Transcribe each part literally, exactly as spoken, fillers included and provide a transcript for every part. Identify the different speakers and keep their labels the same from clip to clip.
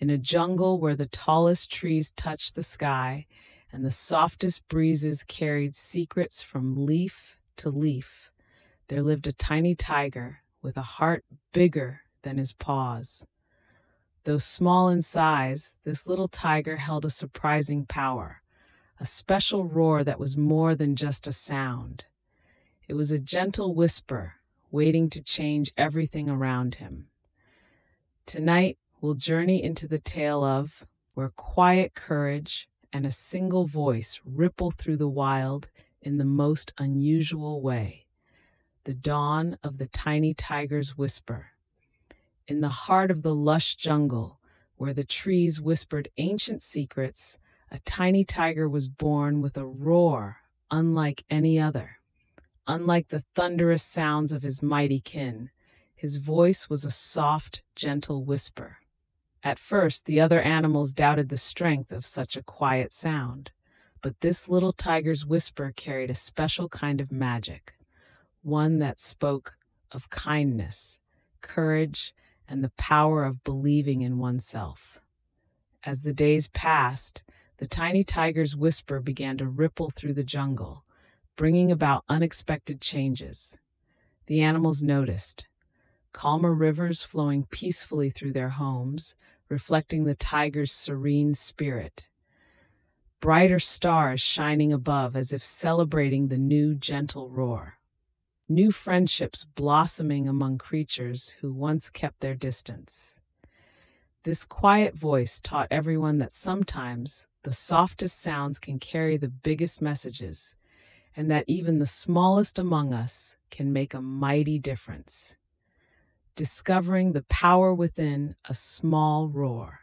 Speaker 1: In a jungle where the tallest trees touched the sky and the softest breezes carried secrets from leaf to leaf, there lived a tiny tiger with a heart bigger than his paws. Though small in size, this little tiger held a surprising power, a special roar that was more than just a sound. It was a gentle whisper, waiting to change everything around him. Tonight, we'll journey into the tale of where quiet courage and a single voice ripple through the wild in the most unusual way. The dawn of the tiny tiger's whisper. In the heart of the lush jungle, where the trees whispered ancient secrets, a tiny tiger was born with a roar unlike any other. Unlike the thunderous sounds of his mighty kin, his voice was a soft, gentle whisper. At first, the other animals doubted the strength of such a quiet sound, but this little tiger's whisper carried a special kind of magic, one that spoke of kindness, courage, and the power of believing in oneself. As the days passed, the tiny tiger's whisper began to ripple through the jungle, bringing about unexpected changes. The animals noticed calmer rivers flowing peacefully through their homes, reflecting the tiger's serene spirit. Brighter stars shining above as if celebrating the new gentle roar. New friendships blossoming among creatures who once kept their distance. This quiet voice taught everyone that sometimes the softest sounds can carry the biggest messages, and that even the smallest among us can make a mighty difference. Discovering the power within a small roar.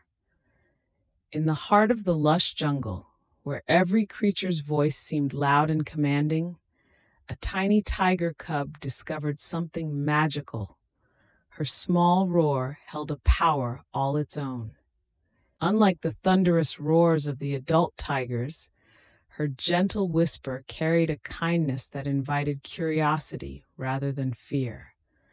Speaker 1: In the heart of the lush jungle, where every creature's voice seemed loud and commanding, a tiny tiger cub discovered something magical. Her small roar held a power all its own. Unlike the thunderous roars of the adult tigers, her gentle whisper carried a kindness that invited curiosity rather than fear.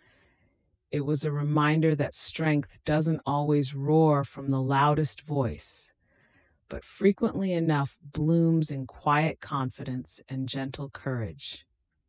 Speaker 1: It was a reminder that strength doesn't always roar from the loudest voice, but frequently enough blooms in quiet confidence and gentle courage.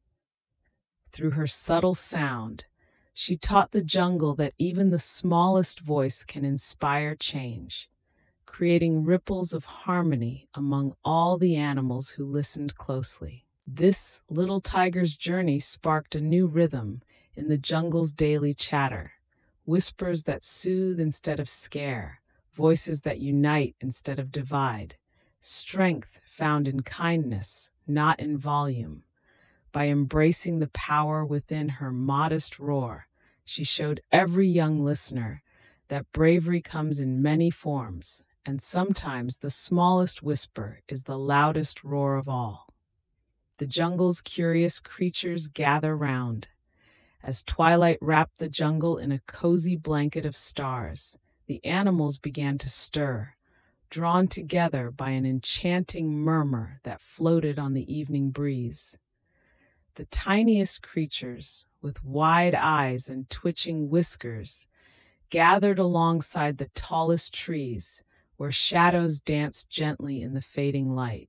Speaker 1: Through her subtle sound, she taught the jungle that even the smallest voice can inspire change, creating ripples of harmony among all the animals who listened closely. This little tiger's journey sparked a new rhythm in the jungle's daily chatter, whispers that soothe instead of scare, voices that unite instead of divide, strength found in kindness, not in volume. By embracing the power within her modest roar, she showed every young listener that bravery comes in many forms, and sometimes the smallest whisper is the loudest roar of all. The jungle's curious creatures gather round. As twilight wrapped the jungle in a cozy blanket of stars, the animals began to stir, drawn together by an enchanting murmur that floated on the evening breeze. The tiniest creatures, with wide eyes and twitching whiskers, gathered alongside the tallest trees, where shadows danced gently in the fading light.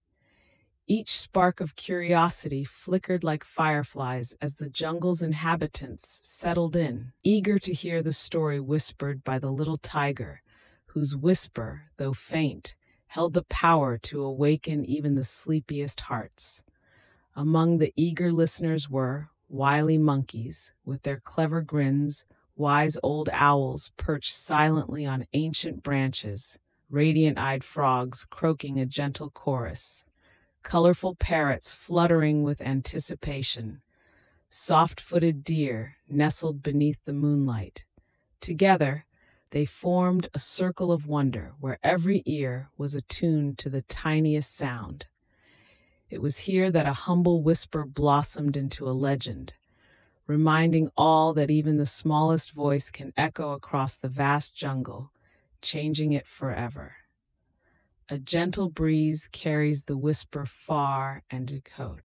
Speaker 1: Each spark of curiosity flickered like fireflies as the jungle's inhabitants settled in, eager to hear the story whispered by the little tiger, whose whisper, though faint, held the power to awaken even the sleepiest hearts. Among the eager listeners were wily monkeys, with their clever grins, wise old owls perched silently on ancient branches, radiant-eyed frogs croaking a gentle chorus, colorful parrots fluttering with anticipation, soft-footed deer nestled beneath the moonlight. Together, they formed a circle of wonder where every ear was attuned to the tiniest sound. It was here that a humble whisper blossomed into a legend, reminding all that even the smallest voice can echo across the vast jungle, changing it forever. A gentle breeze carries the whisper far and decode.